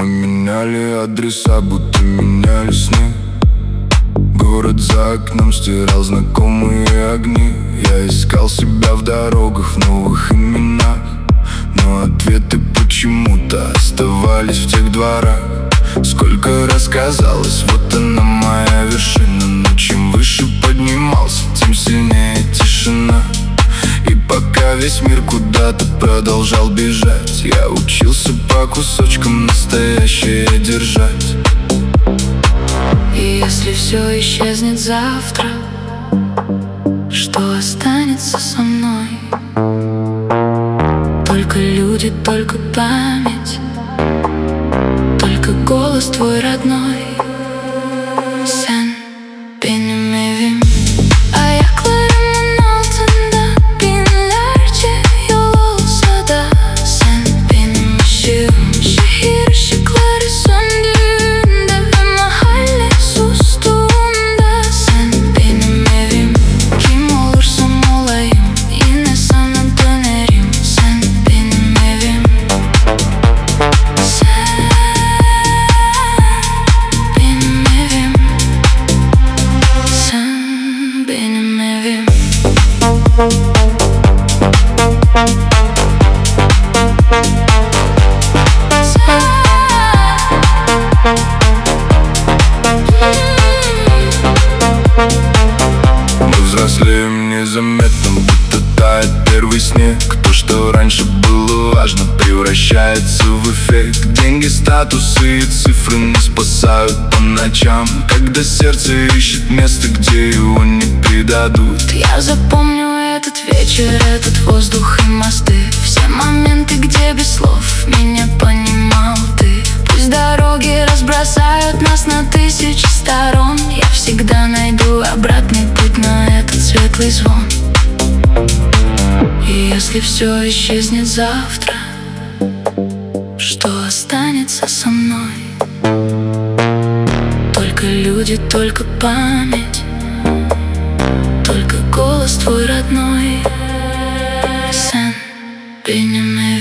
Мы меняли адреса, будто меняли сны. Город за окном стирал знакомые огни. Я искал себя в дорогах, в новых именах, но ответы почему-то оставались в тех дворах. Сколько раз казалось, вот она моя вершина, но чем выше поднимался, тем сильнее тишина. И пока весь мир куда-то продолжал бежать, я учился по кусочкам настоящее держать. И если все исчезнет завтра, что останется со мной? Только люди, только память, только голос твой родной. Sen benim evim. Ayaklarımın altında binlerce yol olsa da sen benim ışığım. Şehir ışıkları söndüğünde ve mahalle sustuğunda sen benim evim. Kim olursam olayım yine sana dönerim. Sen benim evim. Sen benim evim. Sen benim evim. Мы взрослеем незаметно, будто тает первый снег. То, что раньше было важно, превращается в эффект. Деньги, статусы и цифры не спасают по ночам, когда сердце ищет место, где его не предадут. Я запомню этот вечер, этот воздух и мосты, все моменты, где без слов меня понимал ты. Пусть дороги разбросают нас на тысячи сторон, я всегда найду обратный путь на этот светлый звон. И если все исчезнет завтра, что останется со мной? Только люди, только память, только голос твой родной. Sen benim evim.